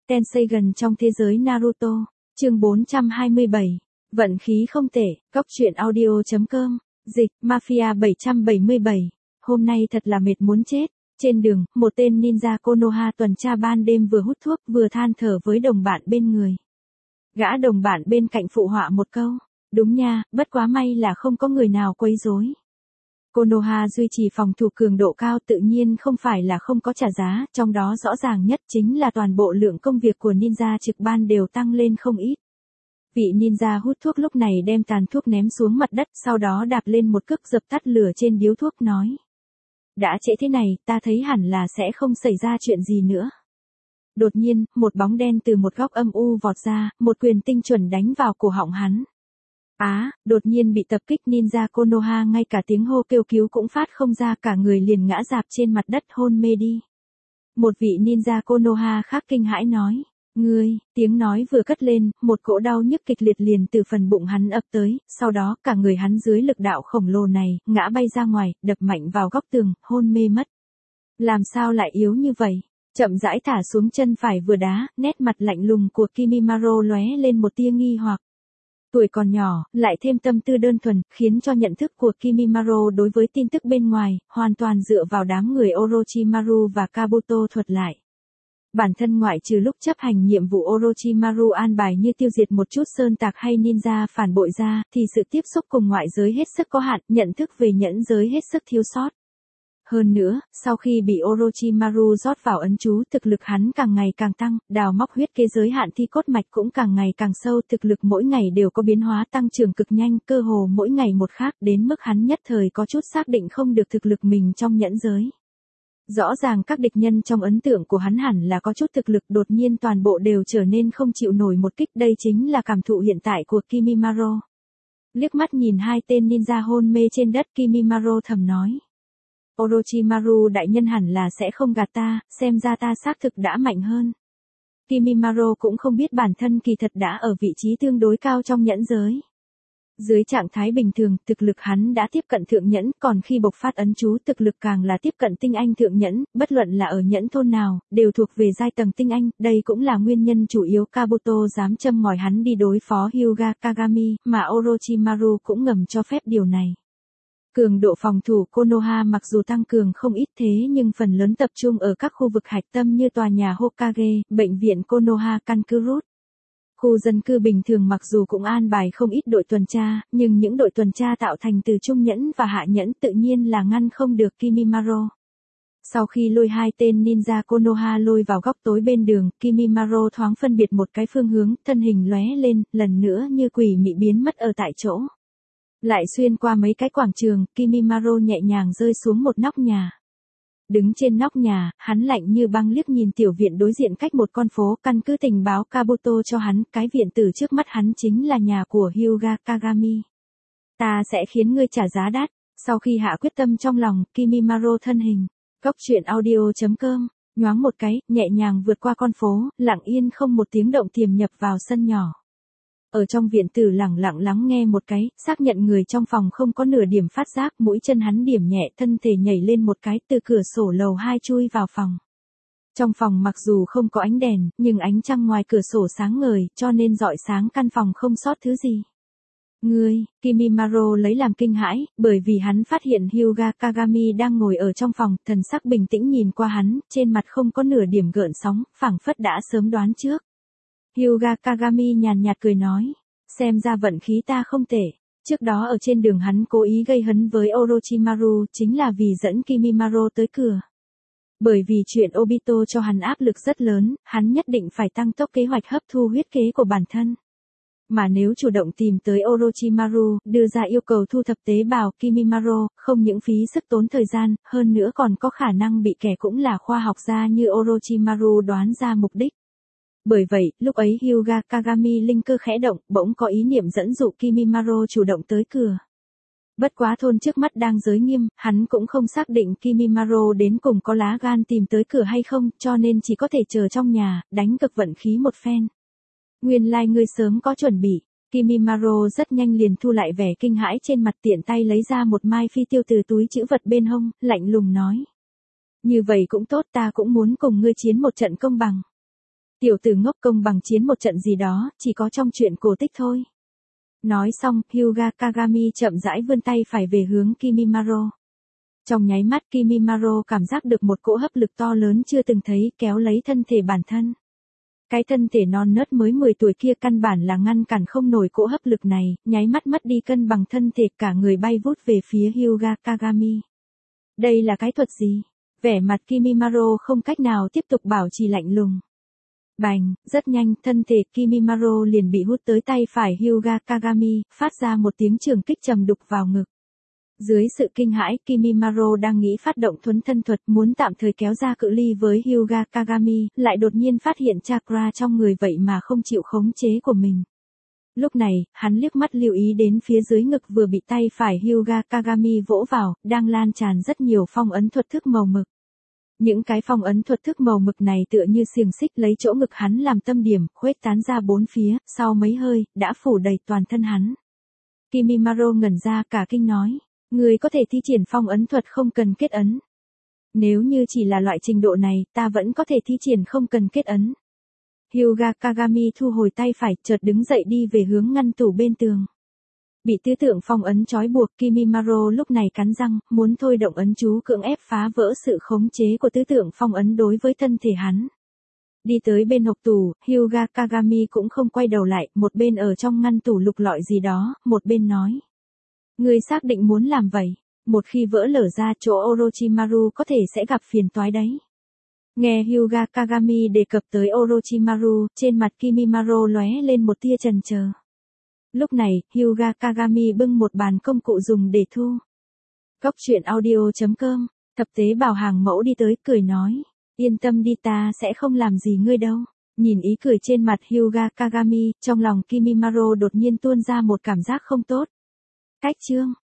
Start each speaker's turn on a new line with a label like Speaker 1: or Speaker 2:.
Speaker 1: Tenseigan trong thế giới Naruto, chương 427, vận khí không tệ, góc truyện audio.com, dịch, Mafia 777, hôm nay thật là mệt muốn chết. Trên đường, một tên ninja Konoha tuần tra ban đêm vừa hút thuốc vừa than thở với đồng bạn bên người. Gã đồng bạn bên cạnh phụ họa một câu, đúng nha, bất quá may là không có người nào quấy rối. Konoha duy trì phòng thủ cường độ cao tự nhiên không phải là không có trả giá, trong đó rõ ràng nhất chính là toàn bộ lượng công việc của ninja trực ban đều tăng lên không ít. Vị ninja hút thuốc lúc này đem tàn thuốc ném xuống mặt đất, sau đó đạp lên một cước dập tắt lửa trên điếu thuốc nói. Đã trễ thế này, ta thấy hẳn là sẽ không xảy ra chuyện gì nữa. Đột nhiên, một bóng đen từ một góc âm u vọt ra, một quyền tinh chuẩn đánh vào cổ họng hắn. Đột nhiên bị tập kích ninja Konoha ngay cả tiếng hô kêu cứu cũng phát không ra, cả người liền ngã rạp trên mặt đất hôn mê đi. Một vị ninja Konoha khác kinh hãi nói, ngươi, tiếng nói vừa cất lên, một cỗ đau nhức kịch liệt liền từ phần bụng hắn ập tới, sau đó cả người hắn dưới lực đạo khổng lồ này, ngã bay ra ngoài, đập mạnh vào góc tường, hôn mê mất. Làm sao lại yếu như vậy? Chậm rãi thả xuống chân phải vừa đá, nét mặt lạnh lùng của Kimimaro lóe lên một tia nghi hoặc. Tuổi còn nhỏ, lại thêm tâm tư đơn thuần, khiến cho nhận thức của Kimimaro đối với tin tức bên ngoài, hoàn toàn dựa vào đám người Orochimaru và Kabuto thuật lại. Bản thân ngoại trừ lúc chấp hành nhiệm vụ Orochimaru an bài như tiêu diệt một chút sơn tạc hay ninja phản bội ra, thì sự tiếp xúc cùng ngoại giới hết sức có hạn, nhận thức về nhẫn giới hết sức thiếu sót. Hơn nữa, sau khi bị Orochimaru rót vào ấn chú, thực lực hắn càng ngày càng tăng, đào móc huyết kế giới hạn thi cốt mạch cũng càng ngày càng sâu, thực lực mỗi ngày đều có biến hóa tăng trưởng cực nhanh, cơ hồ mỗi ngày một khác, đến mức hắn nhất thời có chút xác định không được thực lực mình trong nhẫn giới. Rõ ràng các địch nhân trong ấn tượng của hắn hẳn là có chút thực lực, đột nhiên toàn bộ đều trở nên không chịu nổi một kích, đây chính là cảm thụ hiện tại của Kimimaro. Liếc mắt nhìn hai tên ninja hôn mê trên đất, Kimimaro thầm nói. Orochimaru đại nhân hẳn là sẽ không gạt ta, xem ra ta xác thực đã mạnh hơn. Kimimaro cũng không biết bản thân kỳ thật đã ở vị trí tương đối cao trong nhẫn giới. Dưới trạng thái bình thường, thực lực hắn đã tiếp cận thượng nhẫn, còn khi bộc phát ấn chú thực lực càng là tiếp cận tinh anh thượng nhẫn, bất luận là ở nhẫn thôn nào, đều thuộc về giai tầng tinh anh, đây cũng là nguyên nhân chủ yếu Kabuto dám châm ngòi hắn đi đối phó Hyuga Kagami, mà Orochimaru cũng ngầm cho phép điều này. Cường độ phòng thủ Konoha mặc dù tăng cường không ít thế nhưng phần lớn tập trung ở các khu vực hạch tâm như tòa nhà Hokage, bệnh viện Konoha Kankurut. Khu dân cư bình thường mặc dù cũng an bài không ít đội tuần tra, nhưng những đội tuần tra tạo thành từ trung nhẫn và hạ nhẫn tự nhiên là ngăn không được Kimimaro. Sau khi lôi hai tên ninja Konoha lôi vào góc tối bên đường, Kimimaro thoáng phân biệt một cái phương hướng, thân hình lóe lên, lần nữa như quỷ mị biến mất ở tại chỗ. Lại xuyên qua mấy cái quảng trường, Kimimaro nhẹ nhàng rơi xuống một nóc nhà. Đứng trên nóc nhà, hắn lạnh như băng liếc nhìn tiểu viện đối diện cách một con phố, căn cứ tình báo Kabuto cho hắn, cái viện từ trước mắt hắn chính là nhà của Hyuga Kagami. Ta sẽ khiến ngươi trả giá đắt. Sau khi hạ quyết tâm trong lòng, Kimimaro thân hình, góc truyện audio.com, nhoáng một cái, nhẹ nhàng vượt qua con phố, lặng yên không một tiếng động tiềm nhập vào sân nhỏ. Ở trong viện tử lặng lặng lắng nghe một cái, xác nhận người trong phòng không có nửa điểm phát giác, mũi chân hắn điểm nhẹ, thân thể nhảy lên một cái, từ cửa sổ lầu 2 chui vào phòng. Trong phòng mặc dù không có ánh đèn, nhưng ánh trăng ngoài cửa sổ sáng ngời, cho nên rọi sáng căn phòng không sót thứ gì. Ngươi, Kimimaro lấy làm kinh hãi, bởi vì hắn phát hiện Hyuga Kagami đang ngồi ở trong phòng, thần sắc bình tĩnh nhìn qua hắn, trên mặt không có nửa điểm gợn sóng, phảng phất đã sớm đoán trước. Hyuga Kagami nhàn nhạt cười nói, xem ra vận khí ta không tệ. Trước đó ở trên đường hắn cố ý gây hấn với Orochimaru chính là vì dẫn Kimimaro tới cửa. Bởi vì chuyện Obito cho hắn áp lực rất lớn, hắn nhất định phải tăng tốc kế hoạch hấp thu huyết kế của bản thân. Mà nếu chủ động tìm tới Orochimaru, đưa ra yêu cầu thu thập tế bào Kimimaro, không những phí sức tốn thời gian, hơn nữa còn có khả năng bị kẻ cũng là khoa học gia như Orochimaru đoán ra mục đích. Bởi vậy, lúc ấy Hyuga Kagami linh cơ khẽ động, bỗng có ý niệm dẫn dụ Kimimaro chủ động tới cửa. Bất quá thôn trước mắt đang giới nghiêm, hắn cũng không xác định Kimimaro đến cùng có lá gan tìm tới cửa hay không, cho nên chỉ có thể chờ trong nhà, đánh cực vận khí một phen. Nguyên lai ngươi sớm có chuẩn bị. Kimimaro rất nhanh liền thu lại vẻ kinh hãi trên mặt, tiện tay lấy ra một mai phi tiêu từ túi trữ vật bên hông, lạnh lùng nói. Như vậy cũng tốt, ta cũng muốn cùng ngươi chiến một trận công bằng. Tiểu tử ngốc công bằng chiến một trận gì đó, chỉ có trong truyện cổ tích thôi. Nói xong, Hyuga Kagami chậm rãi vươn tay phải về hướng Kimimaro. Trong nháy mắt Kimimaro cảm giác được một cỗ hấp lực to lớn chưa từng thấy kéo lấy thân thể bản thân. Cái thân thể non nớt mới 10 tuổi kia căn bản là ngăn cản không nổi cỗ hấp lực này, nháy mắt mất đi cân bằng thân thể, cả người bay vút về phía Hyuga Kagami. Đây là cái thuật gì? Vẻ mặt Kimimaro không cách nào tiếp tục bảo trì lạnh lùng. Bành, rất nhanh, thân thể Kimimaro liền bị hút tới tay phải Hyuga Kagami, phát ra một tiếng trường kích trầm đục vào ngực. Dưới sự kinh hãi, Kimimaro đang nghĩ phát động thuấn thân thuật muốn tạm thời kéo ra cự ly với Hyuga Kagami, lại đột nhiên phát hiện chakra trong người vậy mà không chịu khống chế của mình. Lúc này, hắn liếc mắt lưu ý đến phía dưới ngực vừa bị tay phải Hyuga Kagami vỗ vào, đang lan tràn rất nhiều phong ấn thuật thức màu mực. Những cái phong ấn thuật thức màu mực này tựa như xiềng xích lấy chỗ ngực hắn làm tâm điểm, khuếch tán ra bốn phía, sau mấy hơi, đã phủ đầy toàn thân hắn. Kimimaro ngẩn ra cả kinh nói, người có thể thi triển phong ấn thuật không cần kết ấn. Nếu như chỉ là loại trình độ này, ta vẫn có thể thi triển không cần kết ấn. Hyuga Kagami thu hồi tay phải, chợt đứng dậy đi về hướng ngăn tủ bên tường. Bị tứ tượng phong ấn trói buộc, Kimimaro lúc này cắn răng, muốn thôi động ấn chú cưỡng ép phá vỡ sự khống chế của tứ tượng phong ấn đối với thân thể hắn. Đi tới bên hộc tủ, Hyuga Kagami cũng không quay đầu lại, một bên ở trong ngăn tủ lục lọi gì đó, một bên nói. Ngươi xác định muốn làm vậy, một khi vỡ lở ra chỗ Orochimaru có thể sẽ gặp phiền toái đấy. Nghe Hyuga Kagami đề cập tới Orochimaru, trên mặt Kimimaro lóe lên một tia chần chờ. Lúc này, Hyuga Kagami bưng một bàn công cụ dùng để thu. Cóc truyện audio.com, thập tế bảo hàng mẫu đi tới, cười nói. Yên tâm đi, ta sẽ không làm gì ngươi đâu. Nhìn ý cười trên mặt Hyuga Kagami, trong lòng Kimimaro đột nhiên tuôn ra một cảm giác không tốt. Cách chương.